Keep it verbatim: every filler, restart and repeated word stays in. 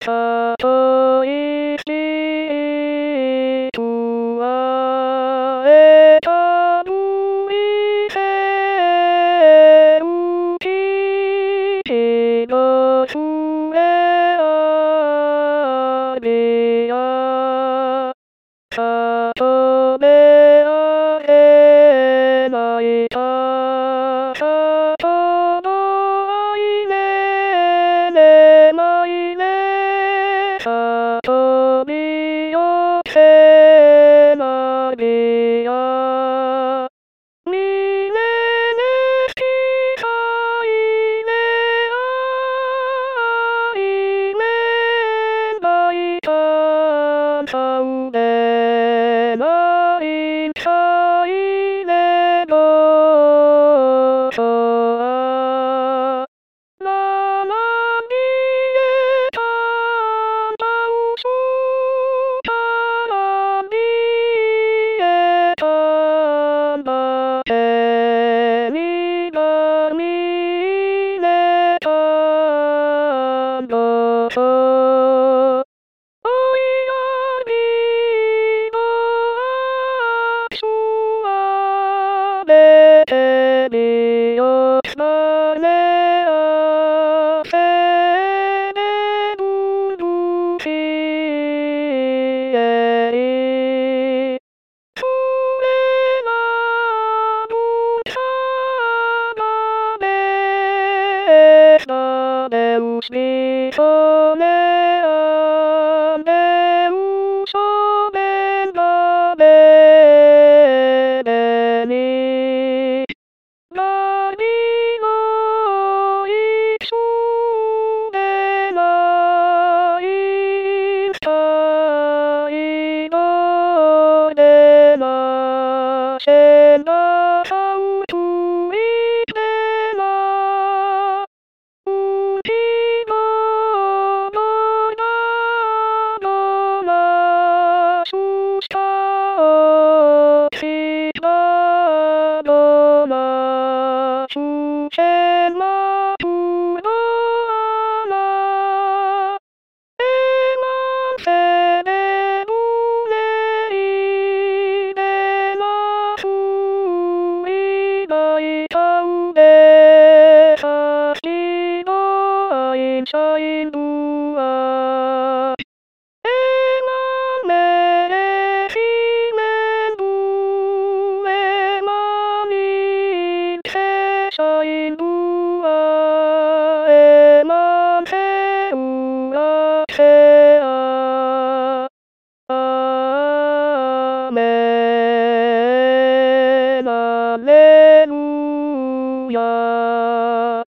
さといしとはえたぶいせうきしのすえあびやさとめあえないたさとのあいねねないねさとみよせなびやみねねきさいねあいねないたさうねないさいねどそあななみえたたうすたらみえたばてみがみねたどそおいやびのあくすあべてみよさねあせねぶるしえいそれなぶさまめさめうしそれあめうそめなめねになにのいつねないさいのねなせなさうついてなうちののなのなすしたしなのなすせなつのあなえませねうねいねなすいないたうねさしのあいさいぬあえまめしめぶえまみせさいぬあえませうあせああめなれるや